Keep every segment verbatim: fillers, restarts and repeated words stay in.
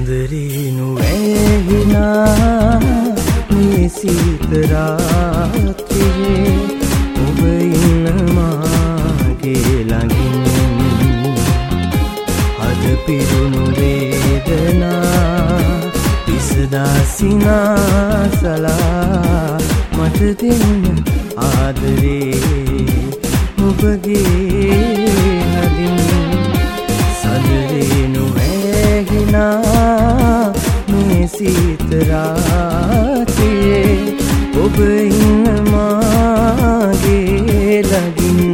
සඳරේනු වැහිනා මේ සීත රාත්‍රියේ ඔබ ඉන්න මාගේ ළඟින් අද පිරුණු වේදනා විසදා සිනාසලා මට දෙන්න ආදරේ ඔබගේ හදින් සඳරේනු වැහිනා මේ සීත රාත්‍රියේ ඔබ ඉන්න මාගේ ළඟින්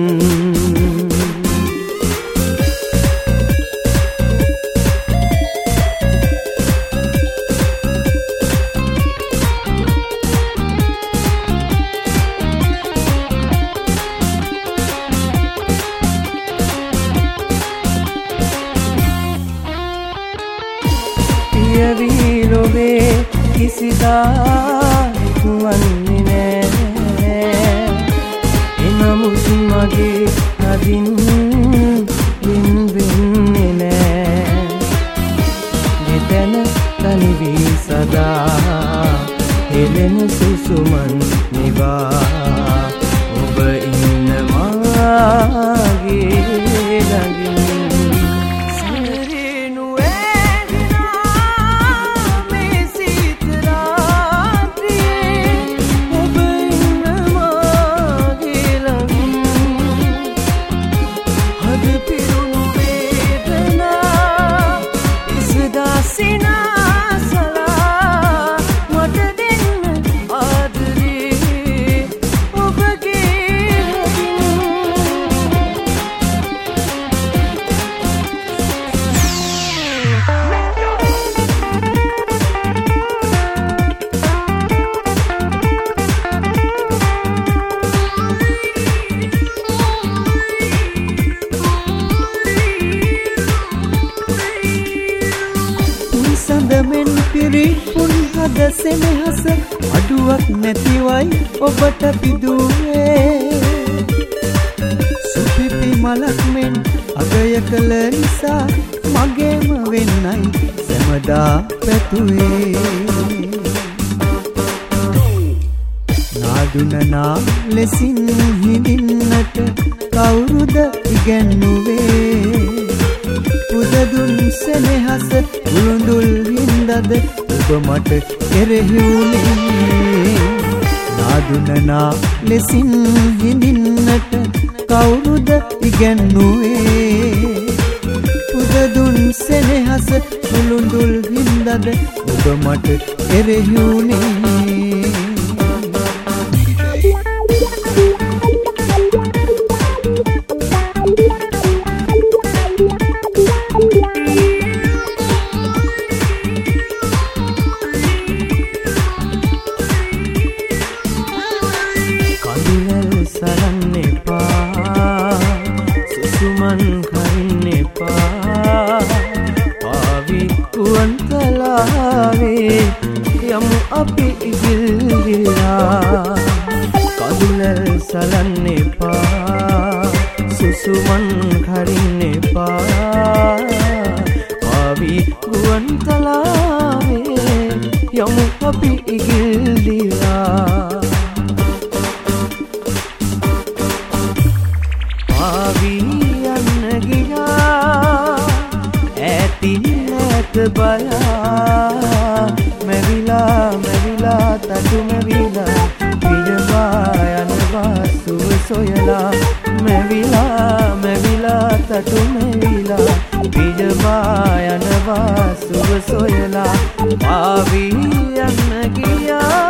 පියවිලොවේ කිසිදා හිතුවන්නේ නෑ එනමුත් මගේ හදින් වෙන් වෙන්නේ නෑ ගෙතන තනි වී සදා හෙළෙන සුසුමන් නිවා ඔබ ඉන්න මාගේ ළඟින් සඳමෙන් පිරිපුන් හද සෙනෙහස අඩුවක් නැතිවයි ඔබට පිදුවේ සුපිපි මලක් මෙන් අගය කළ නිසා මගේම වෙන්නයි සැමදා පැතුවේ නාදුනනා ලෙසින් හිඳින්නට කවුරුද ඉගැන්නුවේ උදදුන් සෙනෙහස උළුඳුල් හින්දද ඔබ මට කෙරෙහි වුණේ නාදුනනා ලෙසින් හිඳින්නට කවුරුද ඉගැන්නුවේ උදදුන් සෙනෙහස උළුඳුල් හින්දද ඔබ මට කෙරෙහි වුණේ සරන්න එපා සුසුමන් කරින්න එපා පාවි කුවන්තලාවේ යමු අපි ඉගිල්ලිලා කඳුලල් සලන්න එපා සුසුමන් කරින්න එපා පාවි කුවන්තලාවේ යමු අපි ඉගිල්ලිලා යන්න ගියා ඇතින් ඇත බලා මැවිලා මැවිලා තටු මැවිලා පියවා යනවා සුව සොයලා මැවිලා මැවිලා තටු මැවිලා පියවා යනවා සුව සොයලා පාවි යන්න ගියා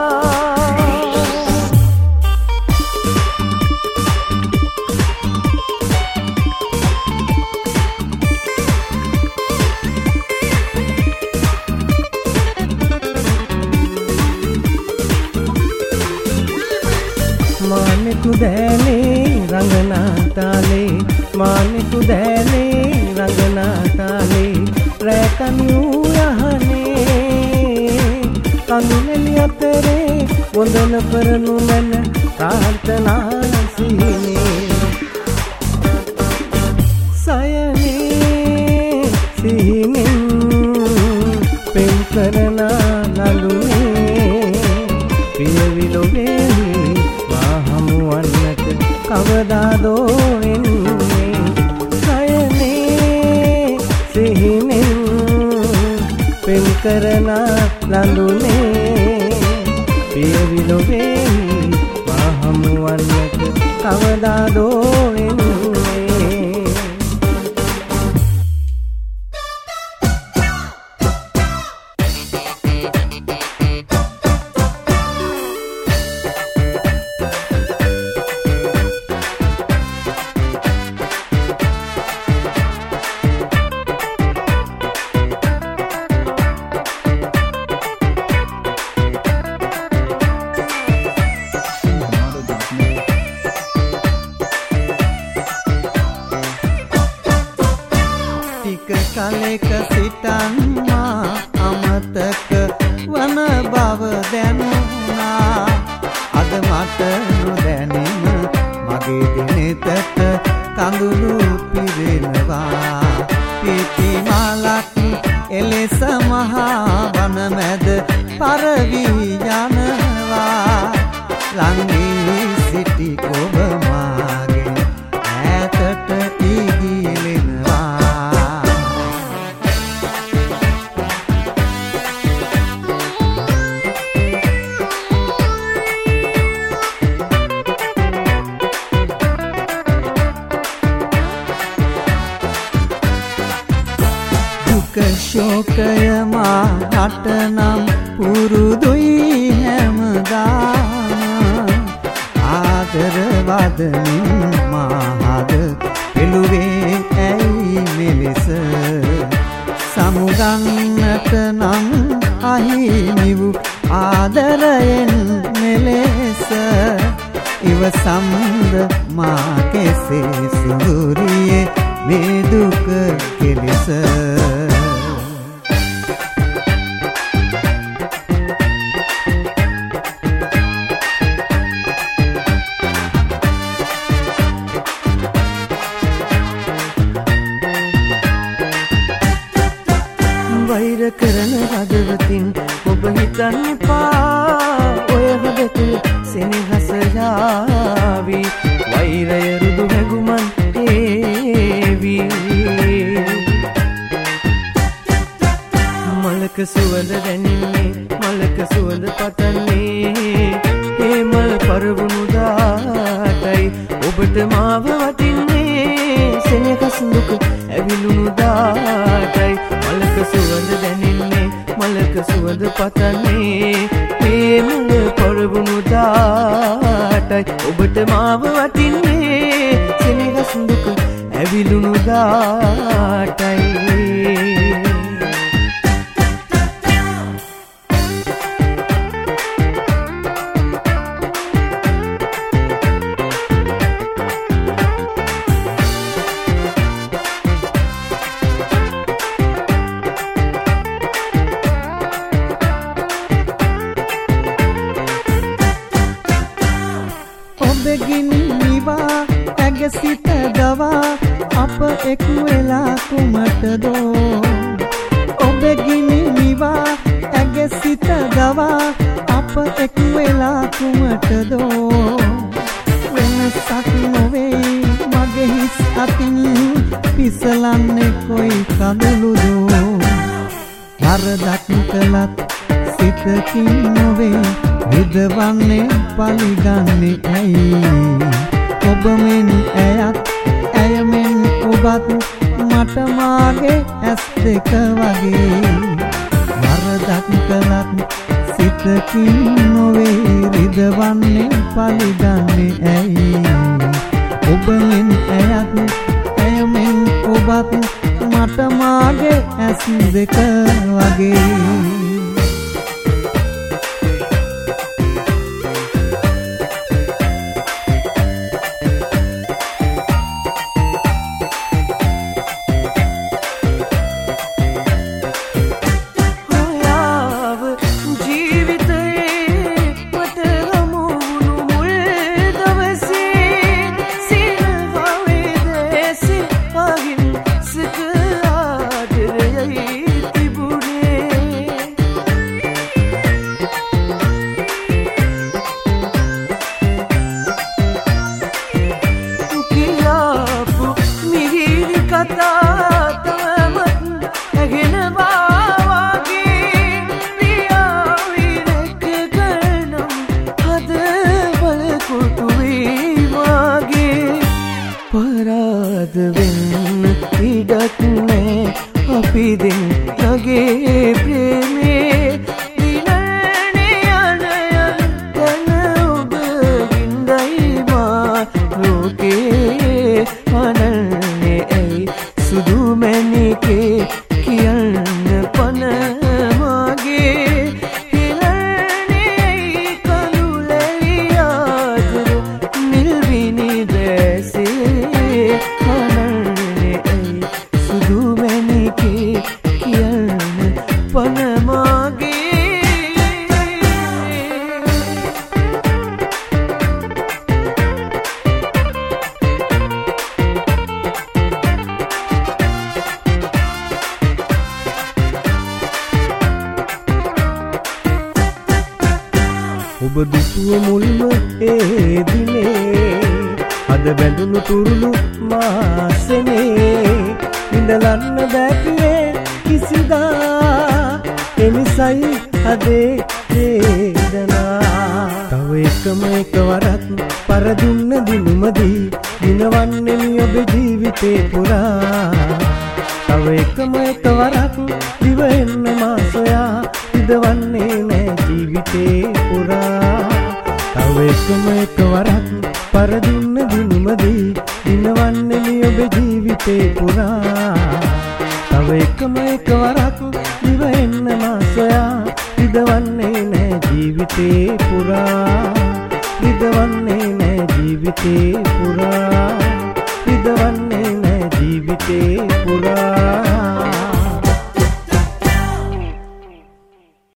මානෙකු දෑනේ රංගනා තාලේ මානෙකු දෑනේ රංගනා තාලේ රැකනියු යහනේ කඳුලෙලි අතරේ වොඳන පරනු මැන ප්‍රාර්ථනා සිහිනේ සයනේ සිහිනේ කරන නළුනේ පියවිලොවේ මා හමුවන්නට කවදාදෝ එන්නේ සයනේ සිහිනෙන් පෙම් කරන නළුනේ පියවිලොවේ මා හමුවන්නට කවදාදෝ එන්නේ කලෙක සිටන්මා අමතක වන බව දැනුණා අද මට නොදැනීම මගේ දිනෙතට කඳුළු පිරෙනවා පිටි මලක් එලෙස මහා වන මැද පරවි යනවා ළඟේ සිටි ඔබ මාගේ ඈතට ඉගිලෙනවා ශෝකය මාහට නම් පුරුදුයි හැමදාම ආදර වදනින් මාහද පෙළුවේ ඇයි මෙලෙස සමුගන්නට නම් අහිමි වූ ආදරයෙන් මෙලෙස ඉවසම්ද මා කෙසේ සුඳුරියේ මේ දුක කෙලෙස වෛර කරන හදවතින් ඔබ හිතන්න එපා ඔය හදට සෙනෙහස යාවි වෛරය රුදු හැඟුමන් ඒවි මලක සුවඳ දැනින්නේ මලක සුවඳ පතන්නේ ඒ මල් පරවුණු දාටයි ඔබට මාව වටින්නේ සෙනෙහස දුක ඇවිලුණු දාටයි මලක සුවඳ දැනින්නේ මලක සුවඳ පතන්නේ මේ මල පරවුණු දාටයි ඔබට මාව වටින්නේ සෙනෙහස දුක ඇවිලුණු දාටයි ඔබගිනි නිවා ඇගසිත දවා අප එක් වෙලා කුමටදෝ ඔබගිනි නිවා ඇගසිත දවා අප එක් වෙලා කුමටදෝ වෙනසක් නොවේ මගේ හිස් අතින් පිසලන්නේ කොයි කඳුළුදෝ වරදක් කළත් සිතකින් නොවේ විදවන්නේ පලිගන්නේ ඇයි ඔබ මෙන් ඇයත් ඇය මෙන් ඔබත් මට මාගේ ඇස් දෙක වගේ වරදක් කළත් සිතකින් නොවේ විදවන්නේ පලිගන්නේ ඇයි ඔබ මෙන් ඇයත් ඇය මෙන් ඔබත් මට මාගේ ඇස් දෙක වගේ කියන්න ඉඩක් නෑ අපි දෙන්නගේ ප්‍රේමේ දිනනේ යන යන ඔබ ගින්දයි මා ලෝකේ අනන්නේ ඇයි සුදු මැණිකේ කියන්න පන මාගේ හිලන්නේ කඳුලේ ආදර නිල්විනි දැසේ අනන්නේ ඇයි සුදු මැණිකේ කියන්න පන මාගේ ඔබ දුටුව මුල්ම ඒ දිනේ අද බැඳුණු තුරුළු මාසනේ ඉඳලන්න බැපියේ කිසිදා එනිසයි අදේ වේදනා තව එකම එකවරක් පරදුන්න දිනුමදී දිනවන්නේ ඔබ ජීවිතේ පුරා තව එකම එකවරක් දිව එන්න මා සොයා ඉදවන්නේ නෑ ජීවිතේ පුරා තව එකම එකවරක් පරදුන්න දිනුමදී දිනවන්නේ ඔබ ජීවිතේ පුරා තව එකම එකවරක් දිව එන්න මා සොයා ඉදවන්නේ නෑ ජීවිතේ පුරා ඉදවන්නේ නෑ ජීවිතේ පුරා